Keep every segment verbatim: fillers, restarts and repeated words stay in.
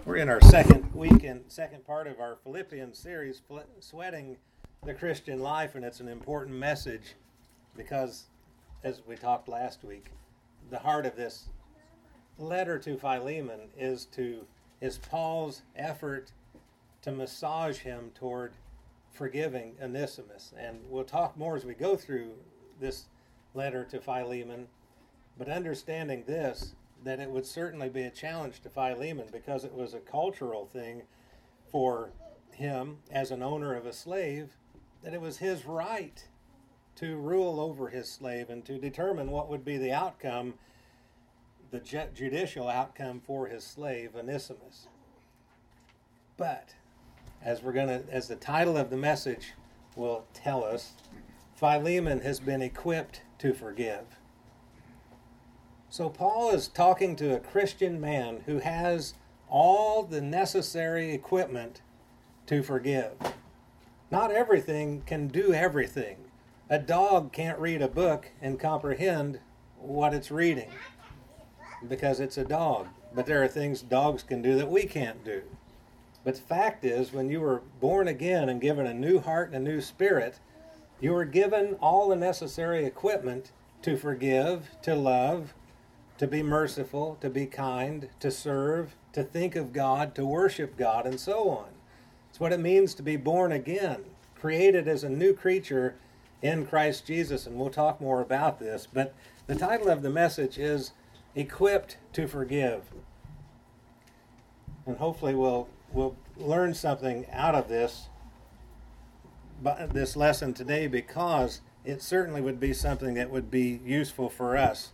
We're in our second week and second part of our Philippians series, Sweating the Christian Life, and it's an important message because, as we talked last week, the heart of this letter to Philemon is to is Paul's effort to massage him toward forgiving Onesimus. And we'll talk more as we go through this letter to Philemon, but understanding this, that it would certainly be a challenge to Philemon because it was a cultural thing for him as an owner of a slave, that it was his right to rule over his slave and to determine what would be the outcome, the ju- judicial outcome for his slave, Onesimus. But, as we're going to, as the title of the message will tell us, Philemon has been equipped to forgive. So Paul is talking to a Christian man who has all the necessary equipment to forgive. Not everything can do everything. A dog can't read a book and comprehend what it's reading because it's a dog. But there are things dogs can do that we can't do. But the fact is, when you were born again and given a new heart and a new spirit, you were given all the necessary equipment to forgive, to love, to be merciful, to be kind, to serve, to think of God, to worship God, and so on. It's what it means to be born again, created as a new creature in Christ Jesus, and we'll talk more about this. But the title of the message is Equipped to Forgive. And hopefully we'll we'll learn something out of this, this lesson today, because it certainly would be something that would be useful for us.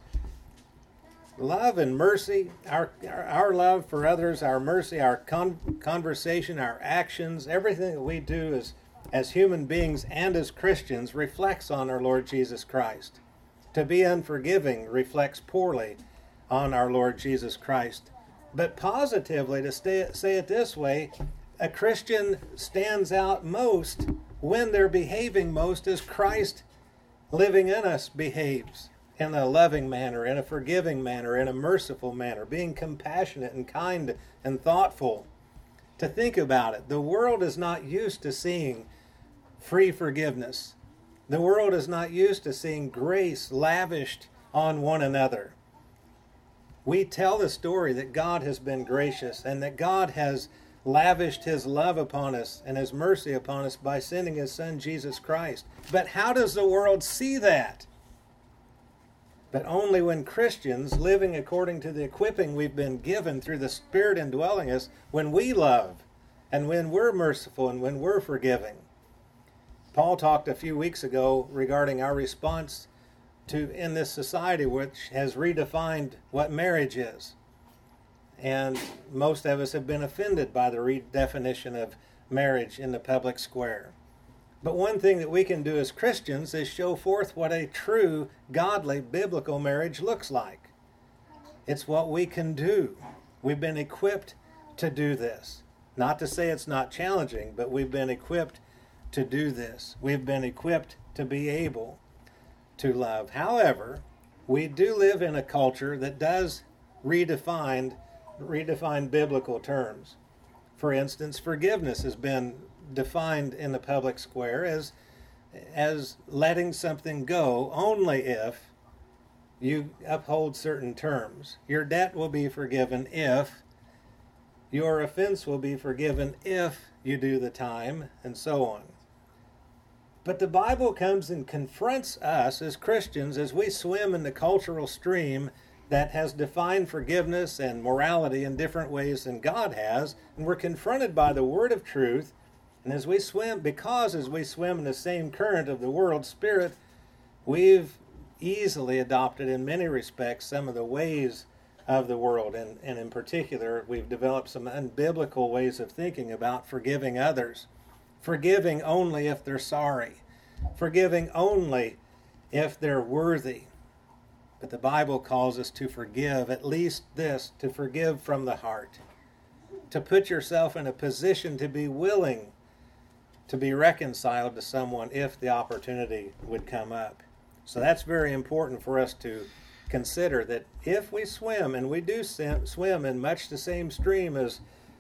Love and mercy, our our love for others, our mercy, our con- conversation, our actions, everything that we do as, as human beings and as Christians reflects on our Lord Jesus Christ. To be unforgiving reflects poorly on our Lord Jesus Christ. But positively, to stay, say it this way, a Christian stands out most when they're behaving most as Christ living in us behaves. In a loving manner, in a forgiving manner, in a merciful manner, being compassionate and kind and thoughtful. To think about it, the world is not used to seeing free forgiveness. The world is not used to seeing grace lavished on one another. We tell the story that God has been gracious and that God has lavished his love upon us and his mercy upon us by sending his Son, Jesus Christ. But how does the world see that? But only when Christians, living according to the equipping we've been given through the Spirit indwelling us, when we love and when we're merciful and when we're forgiving. Paul talked a few weeks ago regarding our response to in this society which has redefined what marriage is. And most of us have been offended by the redefinition of marriage in the public square. But one thing that we can do as Christians is show forth what a true, godly, biblical marriage looks like. It's what we can do. We've been equipped to do this. Not to say it's not challenging, but we've been equipped to do this. We've been equipped to be able to love. However, we do live in a culture that does redefine, redefine biblical terms. For instance, forgiveness has been defined in the public square as as letting something go only if you uphold certain terms. Your debt will be forgiven if, your offense will be forgiven if you do the time, and so on. But the Bible comes and confronts us as Christians as we swim in the cultural stream that has defined forgiveness and morality in different ways than God has, and we're confronted by the word of truth. And as we swim, because as we swim in the same current of the world's spirit, we've easily adopted in many respects some of the ways of the world. And, and in particular, we've developed some unbiblical ways of thinking about forgiving others. Forgiving only if they're sorry. Forgiving only if they're worthy. But the Bible calls us to forgive, at least this, to forgive from the heart. To put yourself in a position to be willing to be reconciled to someone if the opportunity would come up. So that's very important for us to consider, that if we swim, and we do swim in much the same stream as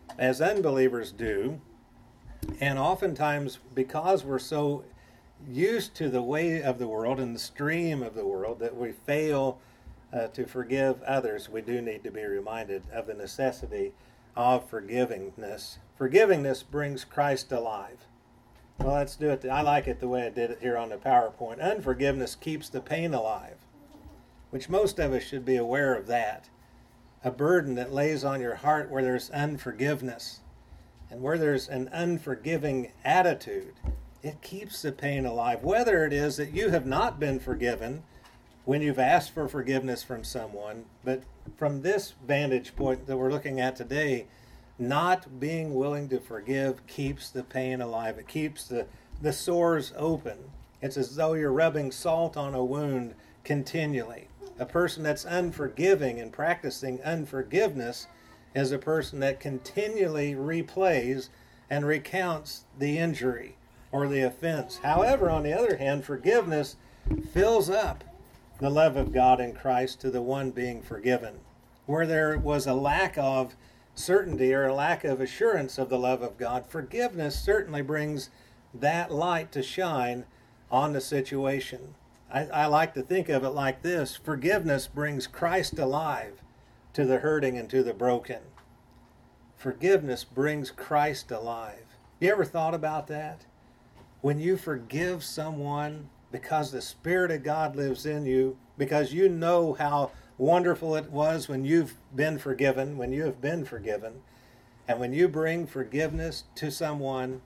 as unbelievers do. And oftentimes, because we're so used to the way of the world and the stream of the world that we fail uh, to forgive others, we do need to be reminded of the necessity of forgivingness. Forgivingness brings Christ alive. Well, let's do it. I like it the way I did it here on the PowerPoint. Unforgiveness keeps the pain alive, which most of us should be aware of that. A burden that lays on your heart where there's unforgiveness and where there's an unforgiving attitude, it keeps the pain alive. Whether it is that you have not been forgiven when you've asked for forgiveness from someone, but from this vantage point that we're looking at today, not being willing to forgive keeps the pain alive. It keeps the, the sores open. It's as though you're rubbing salt on a wound continually. A person that's unforgiving and practicing unforgiveness is a person that continually replays and recounts the injury or the offense. However, on the other hand, forgiveness fills up the love of God in Christ to the one being forgiven. Where there was a lack of certainty or a lack of assurance of the love of God, forgiveness certainly brings that light to shine on the situation. I, I like to think of it like this: forgiveness brings Christ alive to the hurting and to the broken. Forgiveness brings Christ alive. You ever thought about that? When you forgive someone because the Spirit of God lives in you, because you know how wonderful it was when you've been forgiven, when you have been forgiven, and when you bring forgiveness to someone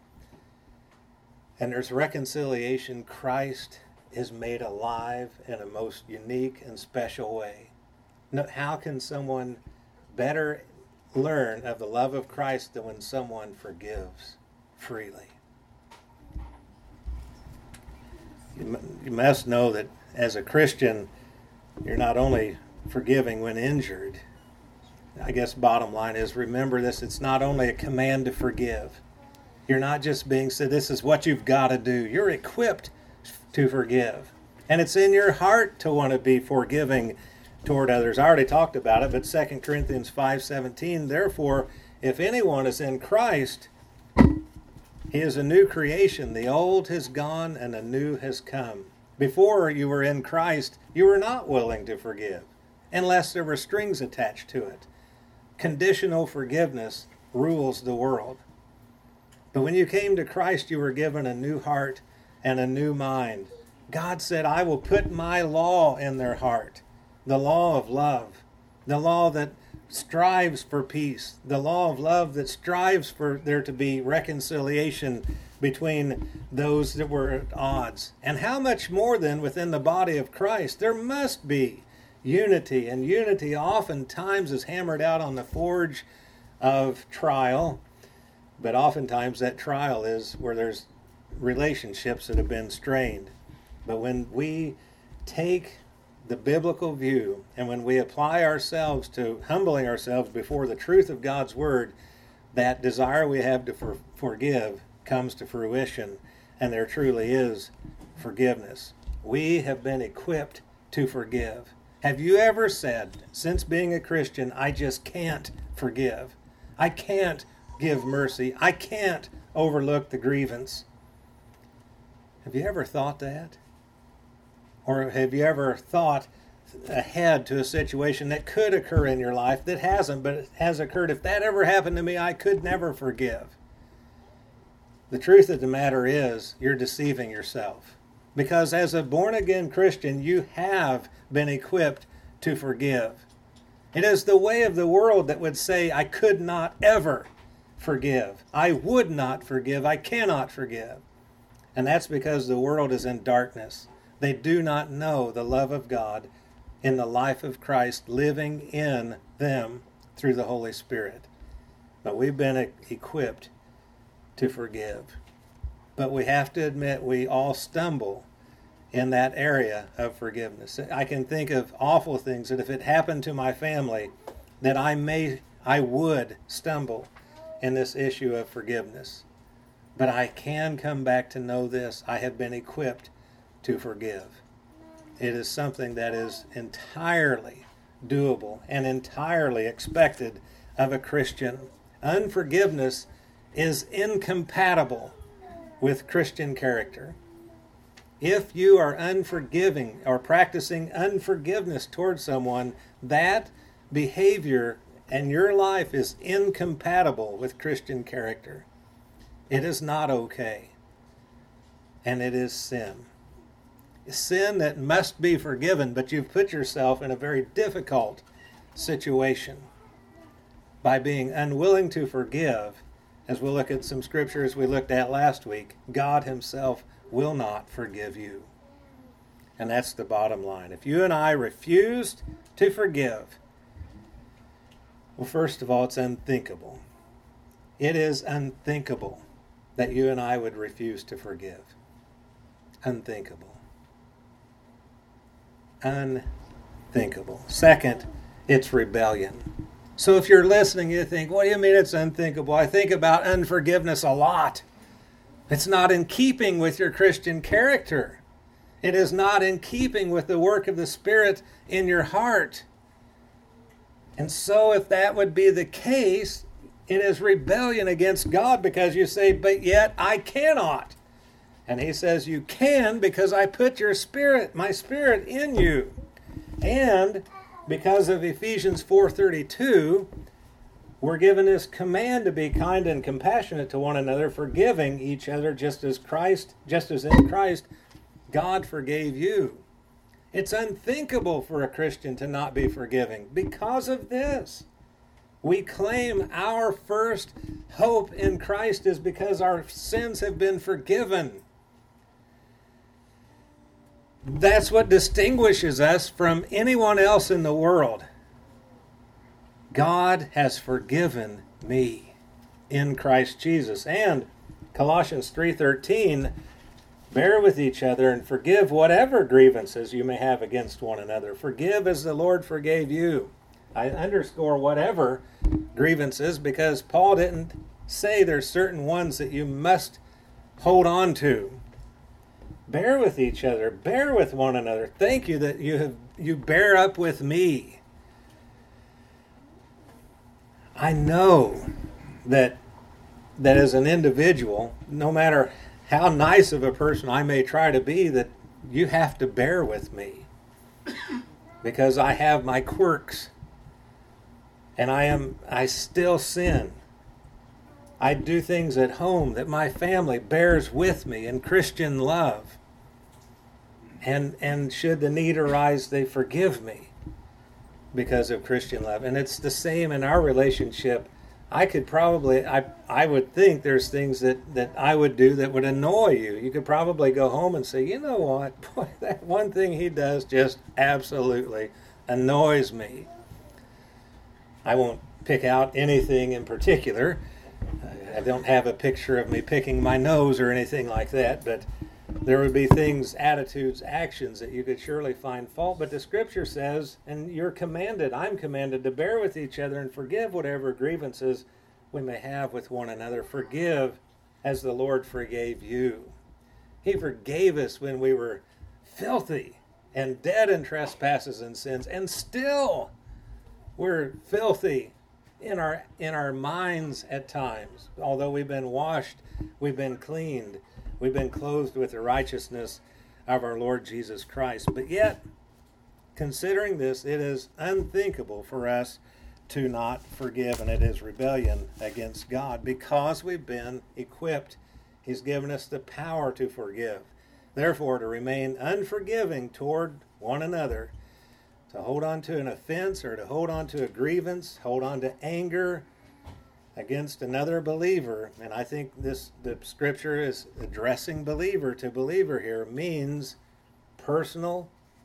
and there's reconciliation, Christ is made alive in a most unique and special way. Now, how can someone better learn of the love of Christ than when someone forgives freely? You, you must know that as a Christian, you're not only forgiving when injured. I guess bottom line is, remember this, it's not only a command to forgive. You're not just being said, this is what you've got to do. You're equipped to forgive. And it's in your heart to want to be forgiving toward others. I already talked about it, but Second Corinthians five seventeen, therefore, if anyone is in Christ, he is a new creation. The old has gone and the new has come. Before you were in Christ, you were not willing to forgive, unless there were strings attached to it. Conditional forgiveness rules the world. But when you came to Christ, you were given a new heart and a new mind. God said, I will put my law in their heart, the law of love, the law that strives for peace, the law of love that strives for there to be reconciliation between those that were at odds. And how much more then within the body of Christ? There must be unity, and unity oftentimes is hammered out on the forge of trial, but oftentimes that trial is where there's relationships that have been strained. But when we take the biblical view and when we apply ourselves to humbling ourselves before the truth of God's word, that desire we have to for, forgive comes to fruition, and there truly is forgiveness. We have been equipped to forgive. Have you ever said, since being a Christian, I just can't forgive? I can't give mercy. I can't overlook the grievance. Have you ever thought that? Or have you ever thought ahead to a situation that could occur in your life that hasn't, but it has occurred? If that ever happened to me, I could never forgive. The truth of the matter is, you're deceiving yourself. Because as a born-again Christian, you have been equipped to forgive. It is the way of the world that would say, I could not ever forgive. I would not forgive. I cannot forgive. And that's because the world is in darkness. They do not know the love of God in the life of Christ living in them through the Holy Spirit. But we've been equipped to forgive. But we have to admit we all stumble in that area of forgiveness. I can think of awful things that if it happened to my family, that I may, I would stumble in this issue of forgiveness. But I can come back to know this: I have been equipped to forgive. It is something that is entirely doable and entirely expected of a Christian. Unforgiveness is incompatible with Christian character. If you are unforgiving or practicing unforgiveness towards someone, that behavior and your life is incompatible with Christian character. It is not okay. And it is sin. Sin that must be forgiven, but you've put yourself in a very difficult situation by being unwilling to forgive. As we'll look at some scriptures we looked at last week, God himself will not forgive you. And that's the bottom line. If you and I refused to forgive, well, first of all, it's unthinkable. It is unthinkable that you and I would refuse to forgive. Unthinkable. Unthinkable. Second, it's rebellion. So if you're listening, you think, what do you mean it's unthinkable? I think about unforgiveness a lot. It's not in keeping with your Christian character. It is not in keeping with the work of the Spirit in your heart. And so if that would be the case, it is rebellion against God because you say, but yet I cannot. And he says, you can because I put your spirit, my spirit in you. And because of Ephesians four thirty-two, we're given this command to be kind and compassionate to one another, forgiving each other just as Christ, just as in Christ, God forgave you. It's unthinkable for a Christian to not be forgiving because of this. We claim our first hope in Christ is because our sins have been forgiven. That's what distinguishes us from anyone else in the world. God has forgiven me in Christ Jesus. And Colossians three thirteen, bear with each other and forgive whatever grievances you may have against one another. Forgive as the Lord forgave you. I underscore whatever grievances because Paul didn't say there's certain ones that you must hold on to. Bear with each other. Bear with one another. Thank you that you have you bear up with me. I know that that as an individual, no matter how nice of a person I may try to be, that you have to bear with me because I have my quirks and I am I still sin. I do things at home that my family bears with me in Christian love. And and should the need arise, they forgive me because of Christian love. And it's the same in our relationship. I could probably, I I would think there's things that, that I would do that would annoy you. You could probably go home and say, you know what, boy, that one thing he does just absolutely annoys me. I won't pick out anything in particular. I don't have a picture of me picking my nose or anything like that, but there would be things, attitudes, actions that you could surely find fault. But the Scripture says, and you're commanded, I'm commanded to bear with each other and forgive whatever grievances we may have with one another. Forgive as the Lord forgave you. He forgave us when we were filthy and dead in trespasses and sins, and still we're filthy in our in our minds at times. Although we've been washed, we've been cleaned, we've been clothed with the righteousness of our Lord Jesus Christ. But yet, considering this, it is unthinkable for us to not forgive, and it is rebellion against God because we've been equipped. He's given us the power to forgive. Therefore, to remain unforgiving toward one another, to hold on to an offense or to hold on to a grievance, hold on to anger against another believer, and I think this the Scripture is addressing believer to believer here, means personal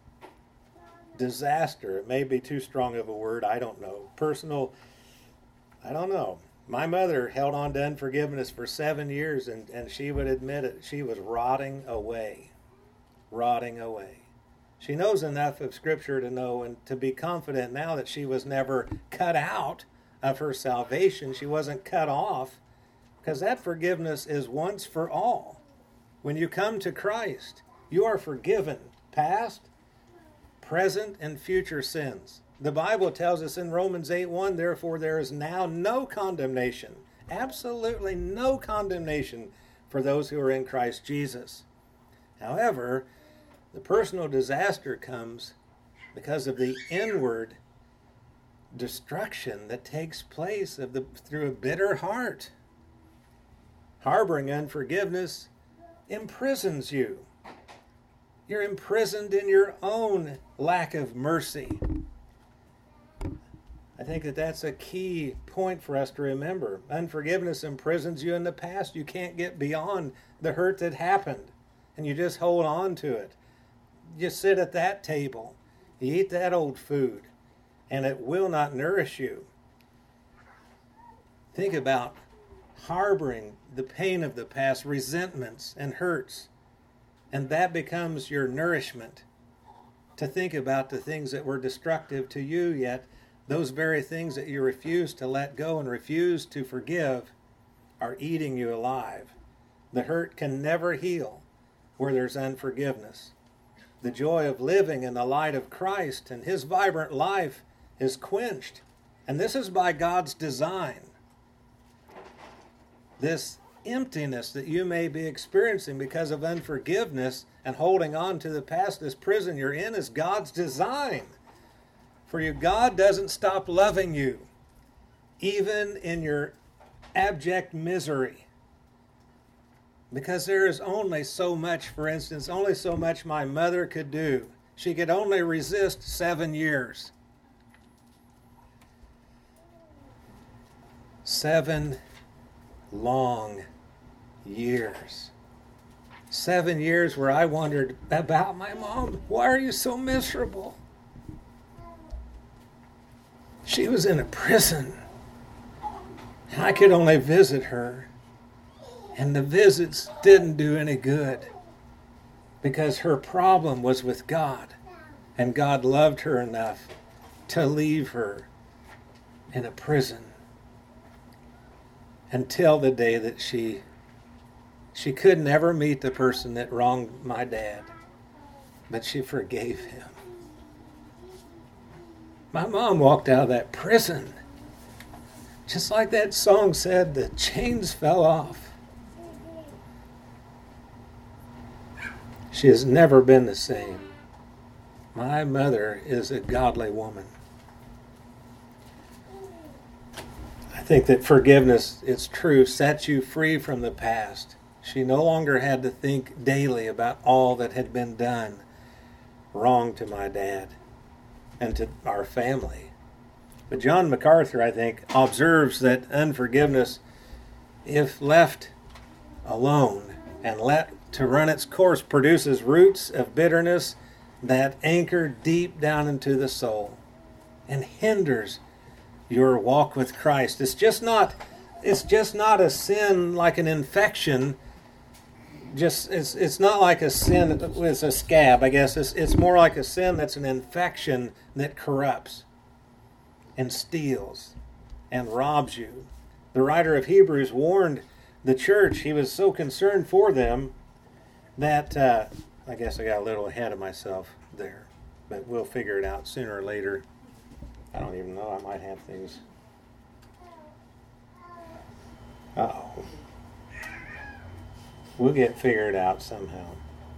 disaster. It may be too strong of a word, I don't know. Personal, I don't know. My mother held on to unforgiveness for seven years, and, and she would admit it. She was rotting away. Rotting away. She knows enough of Scripture to know and to be confident now that she was never cut out of her salvation. She wasn't cut off, because that forgiveness is once for all. When you come to Christ, you are forgiven past, present, and future sins. The Bible tells us in Romans eight one, therefore there is now no condemnation, absolutely no condemnation for those who are in Christ Jesus. However, the personal disaster comes because of the inward destruction that takes place of the, through a bitter heart. Harboring unforgiveness imprisons you. You're imprisoned in your own lack of mercy. I think that that's a key point for us to remember. Unforgiveness imprisons you in the past. You can't get beyond the hurt that happened, and you just hold on to it. You sit at that table. You eat that old food, and it will not nourish you. Think about harboring the pain of the past, resentments and hurts, and that becomes your nourishment to think about the things that were destructive to you, yet those very things that you refuse to let go and refuse to forgive are eating you alive. The hurt can never heal where there's unforgiveness. The joy of living in the light of Christ and His vibrant life is quenched. And this is by God's design. This emptiness that you may be experiencing because of unforgiveness and holding on to the past, this prison you're in, is God's design for you. God doesn't stop loving you, even in your abject misery. Because there is only so much, for instance, only so much my mother could do. She could only resist seven years. Seven long years. Seven years where I wondered about my mom. Why are you so miserable? She was in a prison. And I could only visit her. And the visits didn't do any good. Because her problem was with God. And God loved her enough to leave her in a prison. Until the day that she she could never meet the person that wronged my dad, but she forgave him. My mom walked out of that prison, just like that song said, the chains fell off. She has never been the same. My mother is a godly woman. I think that forgiveness, it's true, sets you free from the past. She no longer had to think daily about all that had been done wrong to my dad and to our family. But John MacArthur, I think, observes that unforgiveness, if left alone and let to run its course, produces roots of bitterness that anchor deep down into the soul and hinders your walk with Christ. It's just not it's just not a sin like an infection. Just it's it's not like a sin it's a scab, I guess. It's it's more like a sin that's an infection that corrupts and steals and robs you. The writer of Hebrews warned the church. He was so concerned for them that uh, I guess I got a little ahead of myself there, but we'll figure it out sooner or later. I don't even know. I might have things. Uh-oh. We'll get figured out somehow.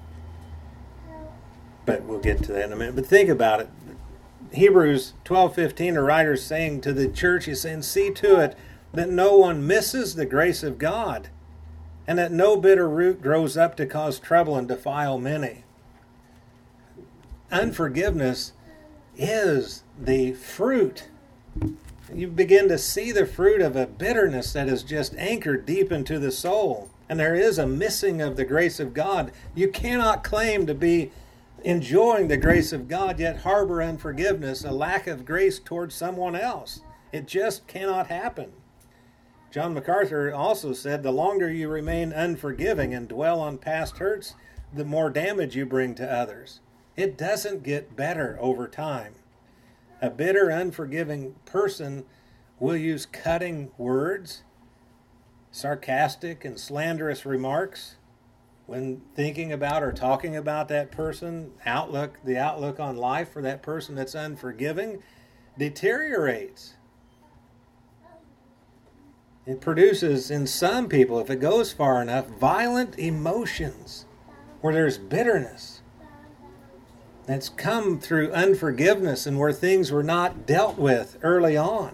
But we'll get to that in a minute. But think about it. Hebrews twelve fifteen, a writer's saying to the church, he's saying, see to it that no one misses the grace of God, and that no bitter root grows up to cause trouble and defile many. Unforgiveness is the fruit. You begin to see the fruit of a bitterness that is just anchored deep into the soul. And there is a missing of the grace of God. You cannot claim to be enjoying the grace of God, yet harbor unforgiveness, a lack of grace towards someone else. It just cannot happen. John MacArthur also said, the longer you remain unforgiving and dwell on past hurts, the more damage you bring to others. It doesn't get better over time. A bitter, unforgiving person will use cutting words, sarcastic and slanderous remarks when thinking about or talking about that person, outlook, the outlook on life for that person that's unforgiving. deteriorates. It produces in some people, if it goes far enough, violent emotions where there's bitterness that's come through unforgiveness and where things were not dealt with early on.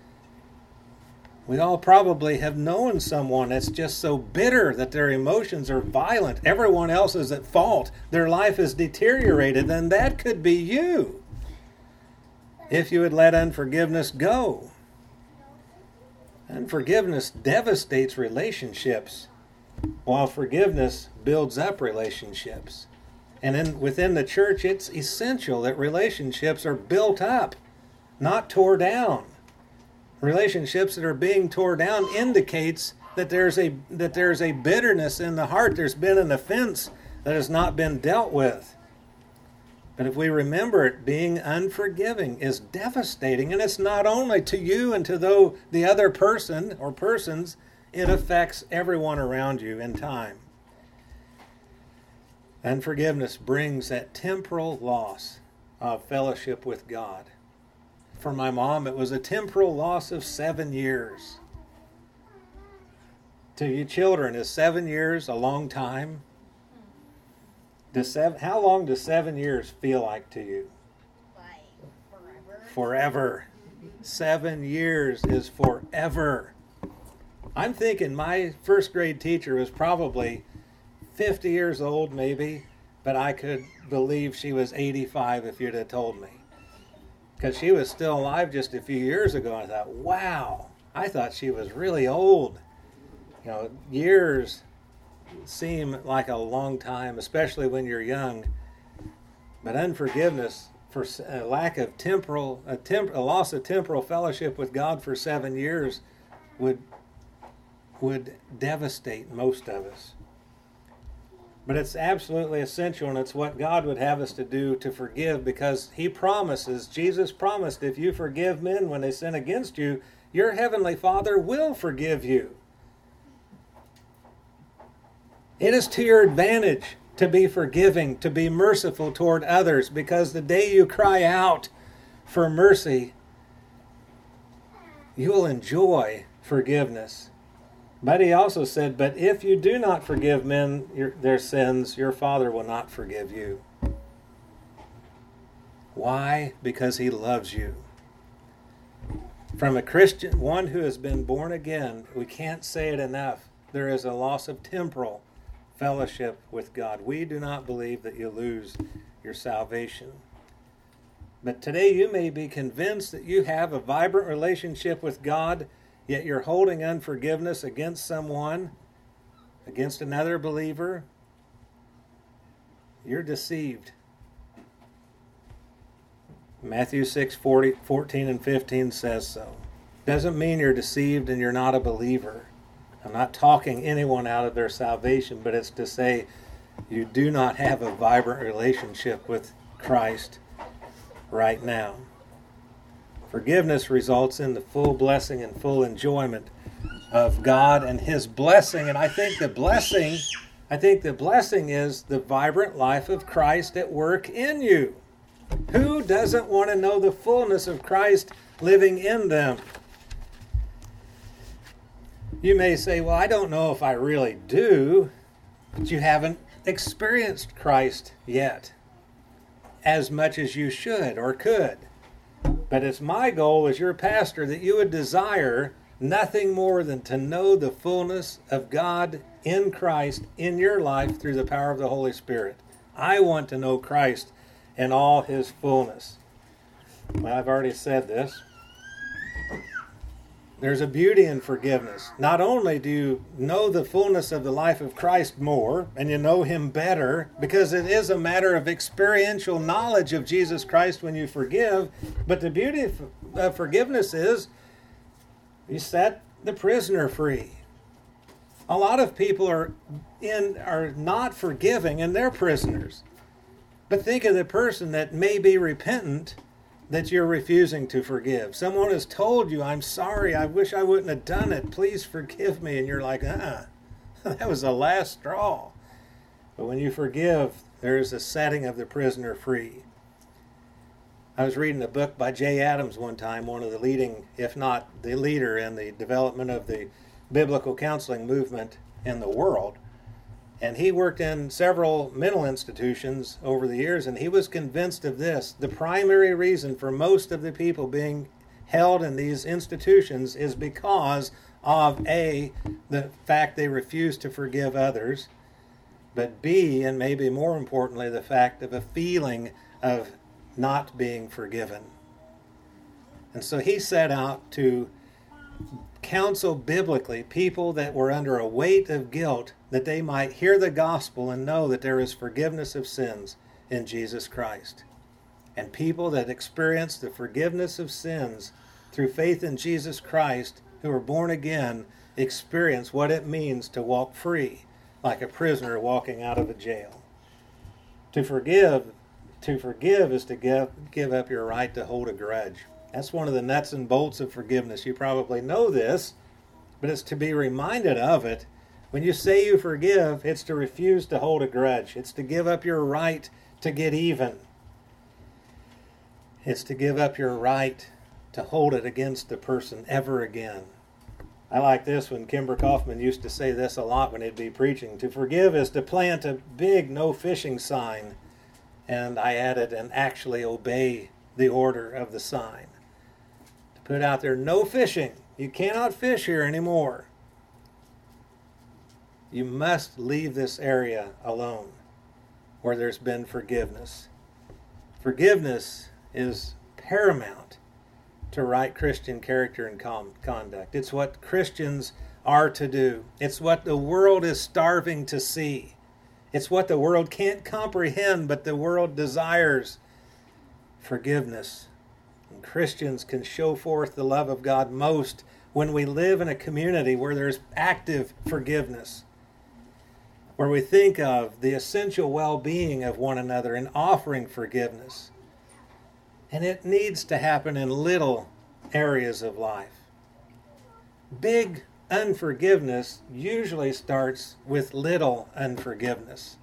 We all probably have known someone that's just so bitter that their emotions are violent. Everyone else is at fault. Their life is deteriorated. Then that could be you if you would let unforgiveness go. Unforgiveness devastates relationships, while forgiveness builds up relationships. And in, within the church, it's essential that relationships are built up, not tore down. Relationships that are being tore down indicates that there's a that there's a bitterness in the heart. There's been an offense that has not been dealt with. But if we remember it, being unforgiving is devastating, and it's not only to you and to though the other person or persons, it affects everyone around you in time. Unforgiveness brings that temporal loss of fellowship with God. For my mom, it was a temporal loss of seven years. To you children, is seven years a long time? Does seven, how long does seven years feel like to you? Like forever. Forever. Seven years is forever. I'm thinking my first grade teacher was probably fifty years old maybe, but I could believe she was eighty-five if you'd have told me. Because she was still alive just a few years ago. I thought, wow, I thought she was really old. You know, years seem like a long time, especially when you're young. But unforgiveness for a lack of temporal, a, temp, a loss of temporal fellowship with God for seven years would would devastate most of us. But it's absolutely essential, and it's what God would have us to do, to forgive, because he promises, Jesus promised, if you forgive men when they sin against you, your heavenly Father will forgive you. It is to your advantage to be forgiving, to be merciful toward others, because the day you cry out for mercy, you will enjoy forgiveness. But he also said, but if you do not forgive men your, their sins, your Father will not forgive you. Why? Because he loves you. From a Christian, one who has been born again, we can't say it enough. There is a loss of temporal fellowship with God. We do not believe that you lose your salvation. But today you may be convinced that you have a vibrant relationship with God, yet you're holding unforgiveness against someone, against another believer. You're deceived. Matthew six, forty, fourteen and fifteen says so. Doesn't mean you're deceived and you're not a believer. I'm not talking anyone out of their salvation, but it's to say you do not have a vibrant relationship with Christ right now. Forgiveness results in the full blessing and full enjoyment of God and his blessing. And I think the blessing, I think the blessing is the vibrant life of Christ at work in you. Who doesn't want to know the fullness of Christ living in them? You may say, well, I don't know if I really do, but you haven't experienced Christ yet as much as you should or could. But it's my goal as your pastor that you would desire nothing more than to know the fullness of God in Christ in your life through the power of the Holy Spirit. I want to know Christ in all his fullness. Well, I've already said this. There's a beauty in forgiveness. Not only do you know the fullness of the life of Christ more, and you know him better, because it is a matter of experiential knowledge of Jesus Christ when you forgive, but the beauty of forgiveness is you set the prisoner free. A lot of people are in are not forgiving, and they're prisoners. But think of the person that may be repentant that you're refusing to forgive. Someone has told you, I'm sorry, I wish I wouldn't have done it. Please forgive me. And you're like, uh-uh, that was the last straw. But when you forgive, there is a setting of the prisoner free. I was reading a book by Jay Adams one time, one of the leading, if not the leader in the development of the biblical counseling movement in the world. And he worked in several mental institutions over the years, and he was convinced of this. The primary reason for most of the people being held in these institutions is because of A, the fact they refuse to forgive others, but B, and maybe more importantly, the fact of a feeling of not being forgiven. And so he set out to counsel biblically people that were under a weight of guilt, that they might hear the gospel and know that there is forgiveness of sins in Jesus Christ. And people that experience the forgiveness of sins through faith in Jesus Christ, who are born again, experience what it means to walk free, like a prisoner walking out of a jail. To forgive, to forgive is to give, give up your right to hold a grudge. That's one of the nuts and bolts of forgiveness. You probably know this, but it's to be reminded of it. When you say you forgive, it's to refuse to hold a grudge. It's to give up your right to get even. It's to give up your right to hold it against the person ever again. I like this when Kimber Kaufman used to say this a lot when he'd be preaching. To forgive is to plant a big no fishing sign, and I added, and actually obey the order of the sign. To put out there, no fishing. You cannot fish here anymore. You must leave this area alone where there's been forgiveness. Forgiveness is paramount to right Christian character and com- conduct. It's what Christians are to do. It's what the world is starving to see. It's what the world can't comprehend, but the world desires. Forgiveness. And Christians can show forth the love of God most when we live in a community where there's active forgiveness, where we think of the essential well-being of one another and offering forgiveness. And it needs to happen in little areas of life. Big unforgiveness usually starts with little unforgiveness.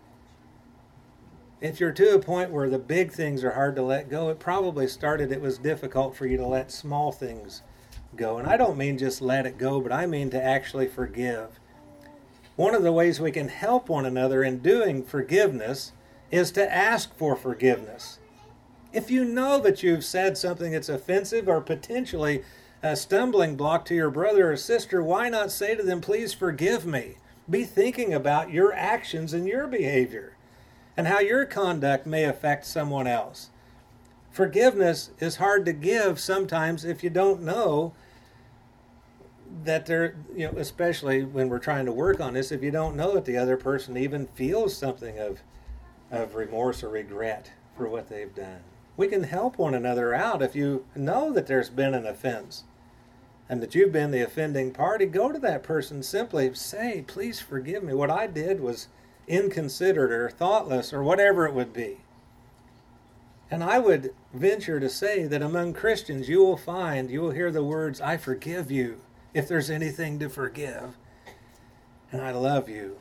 If you're to a point where the big things are hard to let go, it probably started, it was difficult for you to let small things go. And I don't mean just let it go, but I mean to actually forgive. One of the ways we can help one another in doing forgiveness is to ask for forgiveness. If you know that you've said something that's offensive or potentially a stumbling block to your brother or sister, why not say to them, please forgive me? Be thinking about your actions and your behavior and how your conduct may affect someone else. Forgiveness is hard to give sometimes if you don't know that there, you know, especially when we're trying to work on this, if you don't know that the other person even feels something of, of remorse or regret for what they've done. We can help one another out. If you know that there's been an offense and that you've been the offending party, go to that person, simply say, please forgive me. What I did was inconsiderate or thoughtless or whatever it would be. And I would venture to say that among Christians you will find, you will hear the words, I forgive you, if there's anything to forgive, and I love you.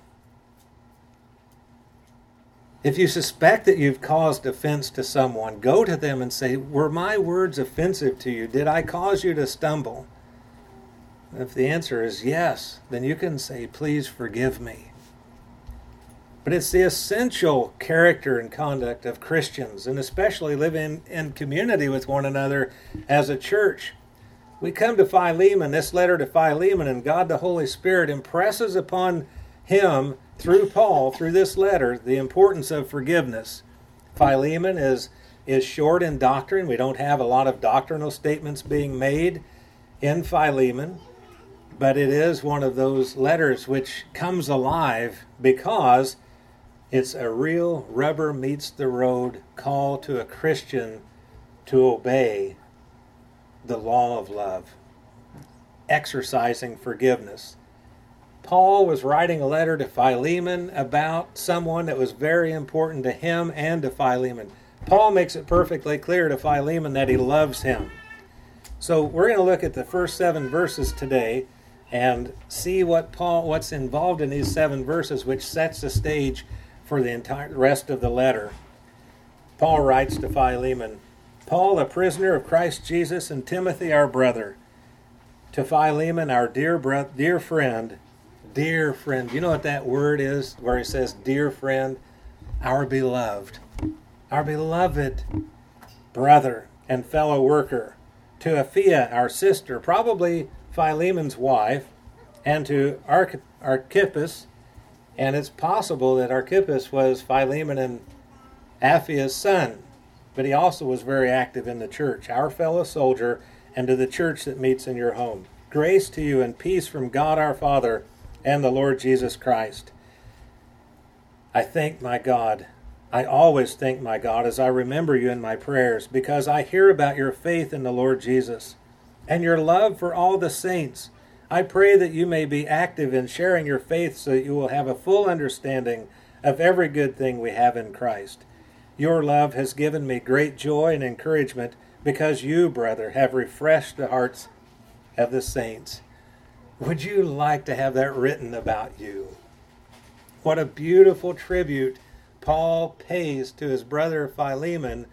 If you suspect that you've caused offense to someone, go to them and say, were my words offensive to you? Did I cause you to stumble? If the answer is yes, then you can say, please forgive me. But it's the essential character and conduct of Christians, and especially living in community with one another as a church. We come to Philemon, this letter to Philemon, and God the Holy Spirit impresses upon him through Paul, through this letter, the importance of forgiveness. Philemon is, is short in doctrine. We don't have a lot of doctrinal statements being made in Philemon, but it is one of those letters which comes alive because it's a real rubber meets the road call to a Christian to obey the law of love, exercising forgiveness. Paul was writing a letter to Philemon about someone that was very important to him and to Philemon. Paul makes it perfectly clear to Philemon that he loves him. So we're going to look at the first seven verses today and see what Paul, what's involved in these seven verses, which sets the stage for the entire rest of the letter. Paul writes to Philemon, Paul, a prisoner of Christ Jesus, and Timothy, our brother, to Philemon, our dear bro- dear friend, dear friend. You know what that word is where he says, dear friend? Our beloved, our beloved brother and fellow worker, to Apphia, our sister, probably Philemon's wife, and to Arch- Archippus, and it's possible that Archippus was Philemon and Apphia's son, but he also was very active in the church, our fellow soldier, and to the church that meets in your home. Grace to you and peace from God our Father and the Lord Jesus Christ. I thank my God. I always thank my God as I remember you in my prayers, because I hear about your faith in the Lord Jesus and your love for all the saints. I pray that you may be active in sharing your faith so that you will have a full understanding of every good thing we have in Christ. Your love has given me great joy and encouragement because you, brother, have refreshed the hearts of the saints. Would you like to have that written about you? What a beautiful tribute Paul pays to his brother Philemon.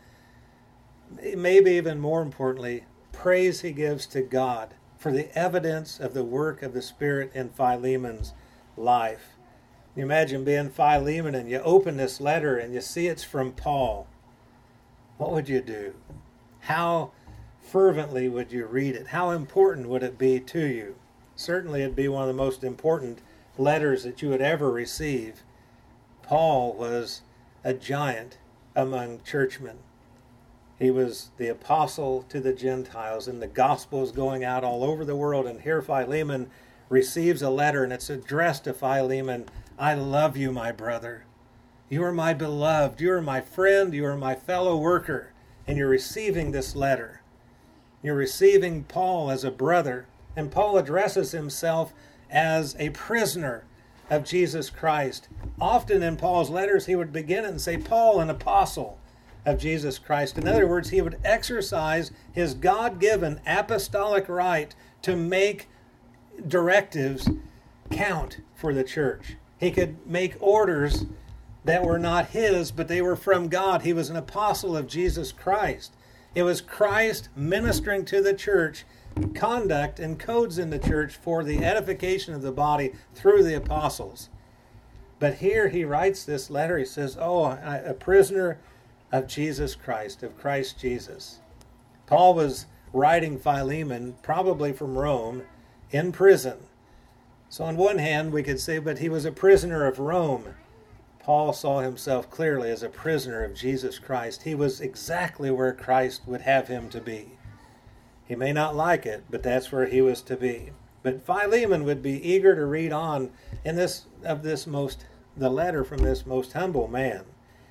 Maybe even more importantly, praise he gives to God for the evidence of the work of the Spirit in Philemon's life. You imagine being Philemon and you open this letter and you see it's from Paul. What would you do? How fervently would you read it? How important would it be to you? Certainly it'd be one of the most important letters that you would ever receive. Paul was a giant among churchmen. He was the apostle to the Gentiles, and the gospel is going out all over the world. And here Philemon receives a letter, and it's addressed to Philemon. I love you, my brother. You are my beloved. You are my friend. You are my fellow worker. And you're receiving this letter. You're receiving Paul as a brother. And Paul addresses himself as a prisoner of Jesus Christ. Often in Paul's letters, he would begin and say, Paul, an apostle of Jesus Christ. In other words, he would exercise his God-given apostolic right to make directives count for the church. He could make orders that were not his, but they were from God. He was an apostle of Jesus Christ. It was Christ ministering to the church conduct and codes in the church for the edification of the body through the apostles. But here he writes this letter. He says, oh, a prisoner of Jesus Christ, of Christ Jesus. Paul was writing Philemon, probably from Rome, in prison. So on one hand, we could say, but he was a prisoner of Rome. Paul saw himself clearly as a prisoner of Jesus Christ. He was exactly where Christ would have him to be. He may not like it, but that's where he was to be. But Philemon would be eager to read on in this of this most the letter from this most humble man.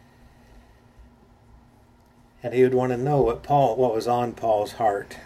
And he would want to know what Paul what was on Paul's heart.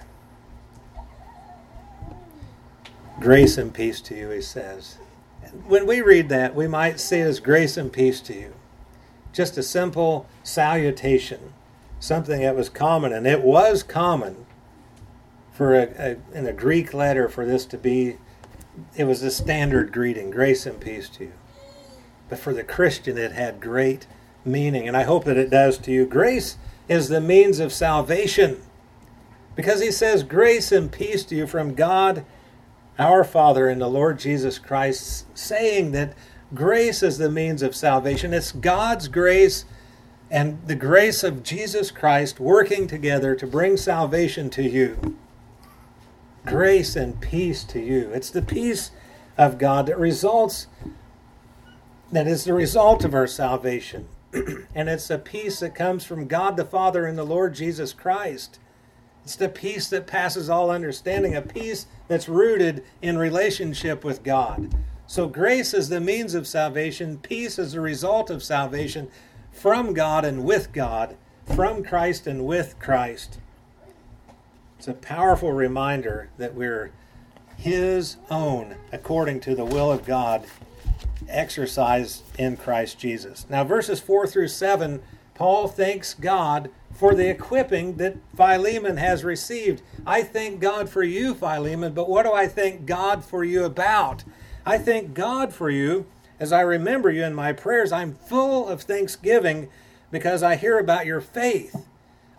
Grace and peace to you, he says. When we read that, we might see it as grace and peace to you. Just a simple salutation, something that was common, and it was common for a, a in a Greek letter for this to be, it was a standard greeting, grace and peace to you. But for the Christian, it had great meaning, and I hope that it does to you. Grace is the means of salvation, because he says grace and peace to you from God our Father and the Lord Jesus Christ, saying that grace is the means of salvation. It's God's grace and the grace of Jesus Christ working together to bring salvation to you. Grace and peace to you. It's the peace of God that results, that is the result of our salvation. And it's a peace that comes from God the Father and the Lord Jesus Christ. It's the peace that passes all understanding, a peace that's rooted in relationship with God. So grace is the means of salvation. Peace is the result of salvation from God and with God, from Christ and with Christ. It's a powerful reminder that we're His own according to the will of God, exercised in Christ Jesus. Now, verses four through seven, Paul thanks God for the equipping that Philemon has received. I thank God for you, Philemon, but what do I thank God for you about? I thank God for you as I remember you in my prayers. I'm full of thanksgiving because I hear about your faith.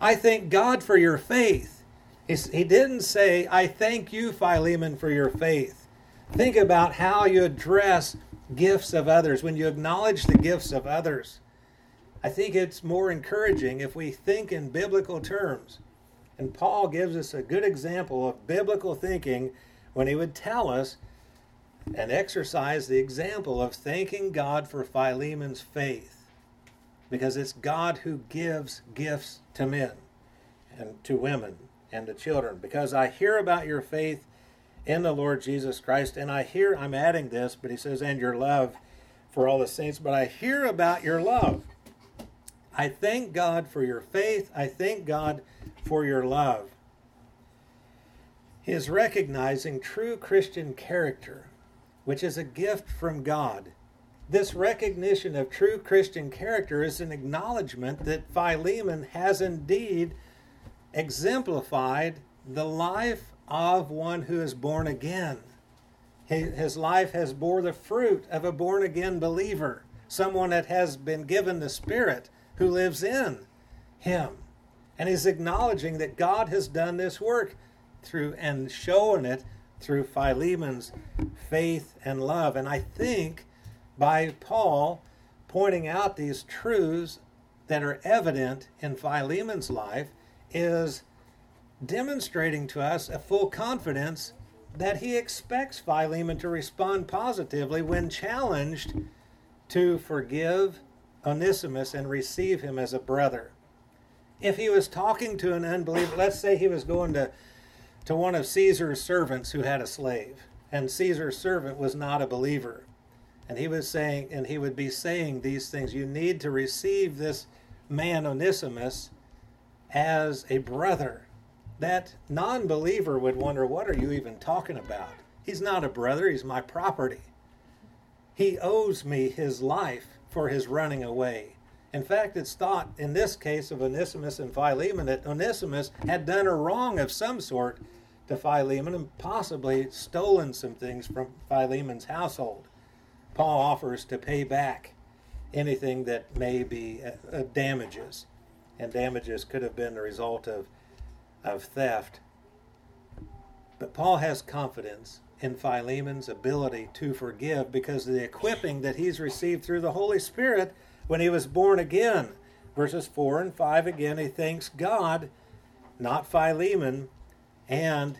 I thank God for your faith. He's, he didn't say, I thank you, Philemon, for your faith. Think about how you address gifts of others, when you acknowledge the gifts of others. I think it's more encouraging if we think in biblical terms. And Paul gives us a good example of biblical thinking when he would tell us and exercise the example of thanking God for Philemon's faith. Because it's God who gives gifts to men and to women and to children. Because I hear about your faith in the Lord Jesus Christ, and I hear, I'm adding this, but he says, and your love for all the saints, but I hear about your love. I thank God for your faith. I thank God for your love. He is recognizing true Christian character, which is a gift from God. This recognition of true Christian character is an acknowledgement that Philemon has indeed exemplified the life of one who is born again. His life has bore the fruit of a born-again believer, someone that has been given the Spirit who lives in him. And he's acknowledging that God has done this work through and showing it through Philemon's faith and love. And I think by Paul pointing out these truths that are evident in Philemon's life is demonstrating to us a full confidence that he expects Philemon to respond positively when challenged to forgive Onesimus and receive him as a brother. If he was talking to an unbeliever, let's say he was going to, to one of Caesar's servants who had a slave, and Caesar's servant was not a believer, and he was saying, and he would be saying these things, you need to receive this man Onesimus as a brother. That non-believer would wonder, what are you even talking about? He's not a brother, he's my property. He owes me his life for his running away. In fact, it's thought in this case of Onesimus and Philemon that Onesimus had done a wrong of some sort to Philemon and possibly stolen some things from Philemon's household. Paul offers to pay back anything that may be uh, uh, damages, and damages could have been the result of, of theft. But Paul has confidence in Philemon's ability to forgive because of the equipping that he's received through the Holy Spirit when he was born again. Verses four and five again, he thanks God, not Philemon, and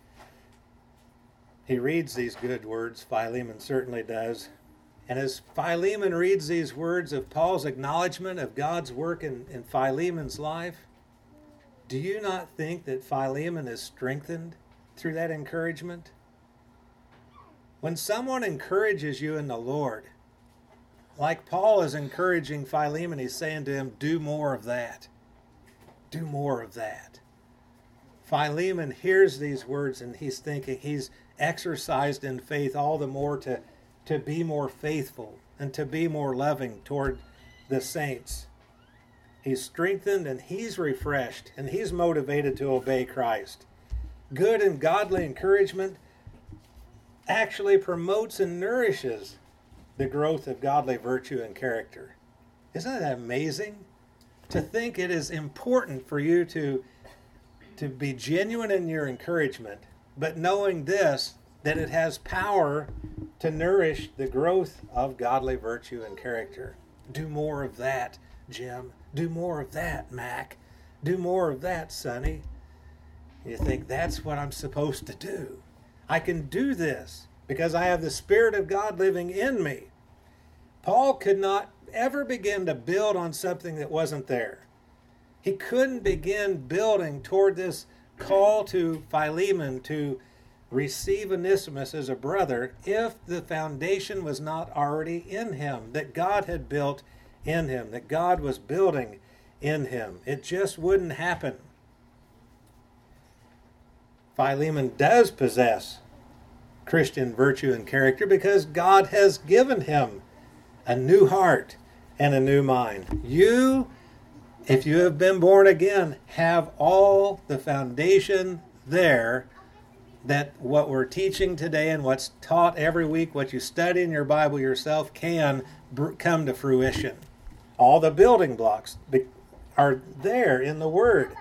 he reads these good words. Philemon certainly does. And as Philemon reads these words of Paul's acknowledgement of God's work in, in Philemon's life, do you not think that Philemon is strengthened through that encouragement? When someone encourages you in the Lord, like Paul is encouraging Philemon, he's saying to him, do more of that. Do more of that. Philemon hears these words and he's thinking he's exercised in faith all the more to, to be more faithful and to be more loving toward the saints. He's strengthened and he's refreshed and he's motivated to obey Christ. Good and godly encouragement actually promotes and nourishes the growth of godly virtue and character. Isn't that amazing? To think it is important for you to, to be genuine in your encouragement, but knowing this, that it has power to nourish the growth of godly virtue and character. Do more of that, Jim. Do more of that, Mac. Do more of that, Sonny. You think, that's what I'm supposed to do. I can do this because I have the Spirit of God living in me. Paul could not ever begin to build on something that wasn't there. He couldn't begin building toward this call to Philemon to receive Onesimus as a brother if the foundation was not already in him, that God had built in him, that God was building in him. It just wouldn't happen. Philemon does possess Christian virtue and character because God has given him a new heart and a new mind. You, if you have been born again, have all the foundation there that what we're teaching today and what's taught every week, what you study in your Bible yourself, can br- come to fruition. All the building blocks. are there in the Word.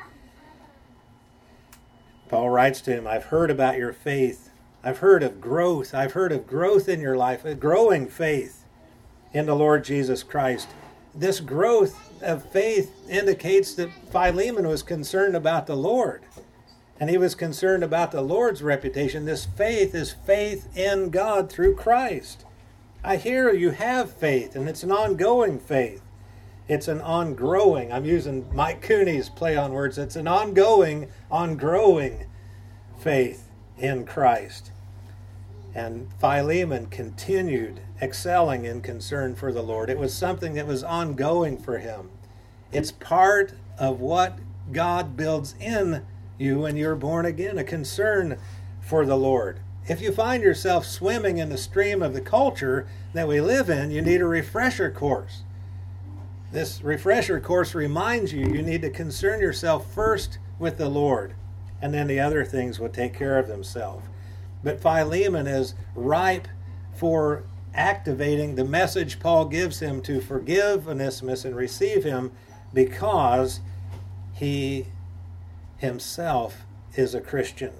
Paul writes to him, I've heard about your faith. I've heard of growth. I've heard of growth in your life, a growing faith in the Lord Jesus Christ. This growth of faith indicates that Philemon was concerned about the Lord. And he was concerned about the Lord's reputation. This faith is faith in God through Christ. I hear you have faith, and it's an ongoing faith. It's an on-growing. I'm using Mike Cooney's play on words. It's an ongoing, on-growing faith in Christ. And Philemon continued excelling in concern for the Lord. It was something that was ongoing for him. It's part of what God builds in you when you're born again, a concern for the Lord. If you find yourself swimming in the stream of the culture that we live in, you need a refresher course. This refresher course reminds you you need to concern yourself first with the Lord, and then the other things will take care of themselves. But Philemon is ripe for activating the message Paul gives him to forgive Onesimus and receive him, because he himself is a Christian.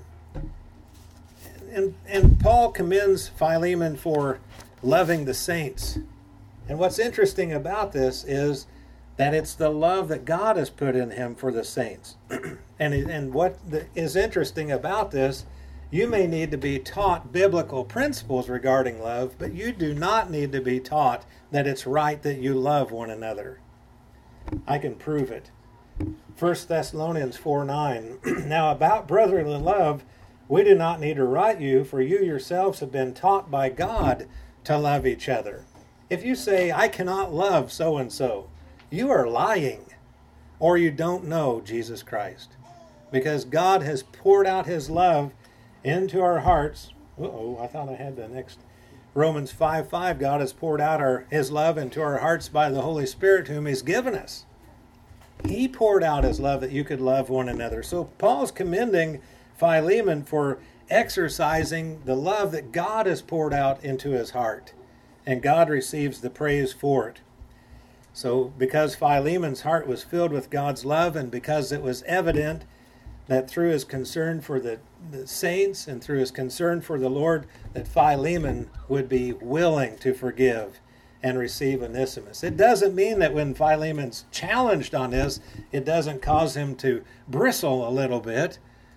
And, and Paul commends Philemon for loving the saints. And what's interesting about this is that it's the love that God has put in him for the saints. and, and what the, is interesting about this, you may need to be taught biblical principles regarding love, but you do not need to be taught that it's right that you love one another. I can prove it. First Thessalonians four nine. Now about brotherly love, we do not need to write you, for you yourselves have been taught by God to love each other. If you say, I cannot love so-and-so, you are lying, or you don't know Jesus Christ. Because God has poured out his love into our hearts. Uh-oh, I thought I had the next. Romans five five, God has poured out our, his love into our hearts by the Holy Spirit whom he's given us. He poured out his love that you could love one another. So Paul's commending Philemon for exercising the love that God has poured out into his heart. And God receives the praise for it. So because Philemon's heart was filled with God's love, and because it was evident that through his concern for the, the saints and through his concern for the Lord, that Philemon would be willing to forgive and receive Onesimus. It doesn't mean that when Philemon's challenged on this, it doesn't cause him to bristle a little bit,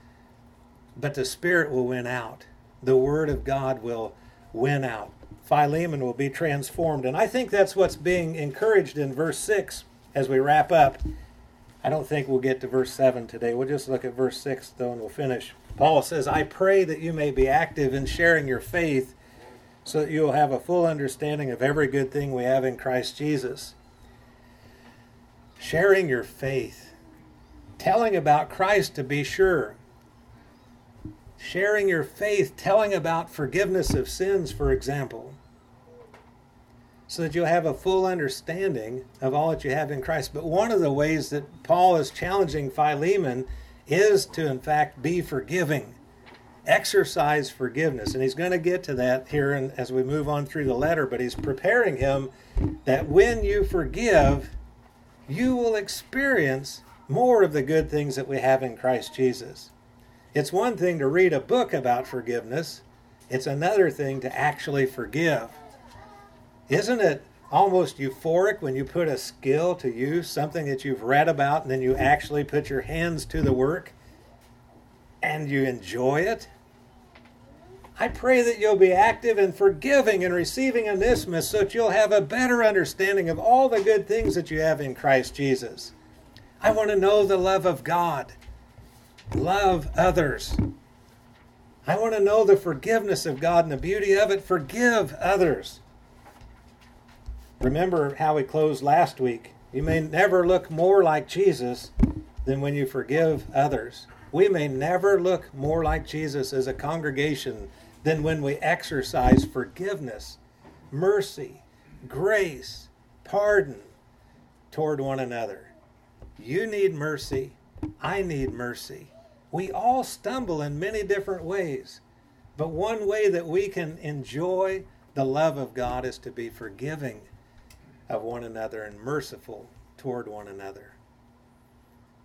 but the Spirit will win out. The Word of God will win out. Philemon will be transformed. And I think that's what's being encouraged in verse six as we wrap up. I don't think we'll get to verse seven today. We'll just look at verse six, though, and we'll finish. Paul says, I pray that you may be active in sharing your faith, so that you will have a full understanding of every good thing we have in Christ Jesus. Sharing your faith. Telling about Christ, to be sure. Sharing your faith, telling about forgiveness of sins, for example, so that you'll have a full understanding of all that you have in Christ. But one of the ways that Paul is challenging Philemon is to, in fact, be forgiving. Exercise forgiveness. And he's going to get to that here in, as we move on through the letter, but he's preparing him that when you forgive, you will experience more of the good things that we have in Christ Jesus. It's one thing to read a book about forgiveness. It's another thing to actually forgive. Isn't it almost euphoric when you put a skill to use, something that you've read about, and then you actually put your hands to the work and you enjoy it? I pray that you'll be active in forgiving and receiving Onesimus, so that you'll have a better understanding of all the good things that you have in Christ Jesus. I want to know the love of God. Love others. I want to know the forgiveness of God and the beauty of it. Forgive others. Remember how we closed last week. You may never look more like Jesus than when you forgive others. We may never look more like Jesus as a congregation than when we exercise forgiveness, mercy, grace, pardon toward one another. You need mercy. I need mercy. We all stumble in many different ways, but one way that we can enjoy the love of God is to be forgiving of one another and merciful toward one another.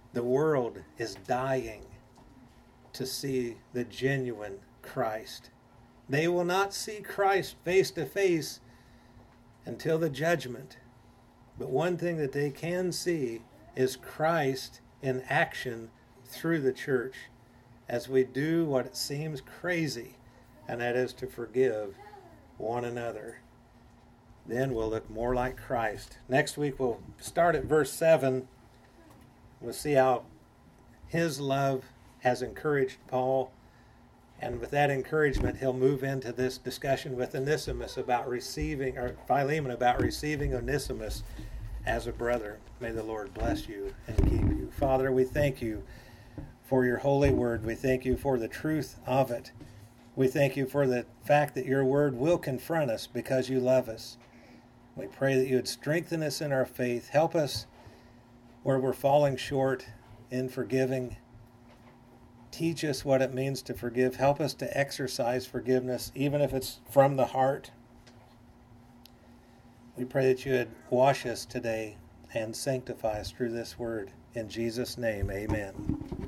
The world is dying to see the genuine Christ. They will not see Christ face to face until the judgment. But one thing that they can see is Christ in action through the church as we do what it seems crazy, and that is to forgive one another. Then we'll look more like Christ. Next week we'll start at verse seven. We'll see how his love has encouraged Paul. And with that encouragement, he'll move into this discussion with Onesimus about receiving, or Philemon about receiving Onesimus as a brother. May the Lord bless you and keep you. Father, we thank you for your holy word. We thank you for the truth of it. We thank you for the fact that your word will confront us because you love us. We pray that you would strengthen us in our faith. Help us where we're falling short in forgiving. Teach us what it means to forgive. Help us to exercise forgiveness, even if it's from the heart. We pray that you would wash us today and sanctify us through this word. In Jesus' name, amen.